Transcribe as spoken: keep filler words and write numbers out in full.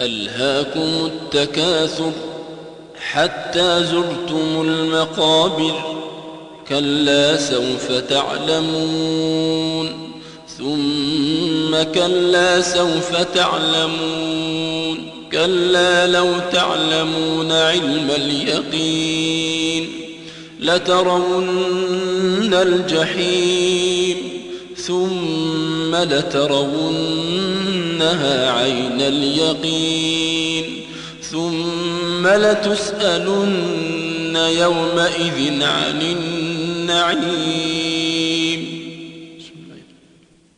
ألهاكم التكاثر حتى زرتم المقابر كلا سوف تعلمون ثم كلا سوف تعلمون كلا لو تعلمون علم اليقين لترون الجحيم ثم لترونها عين اليقين ثم لتسألن يومئذ عن النعيم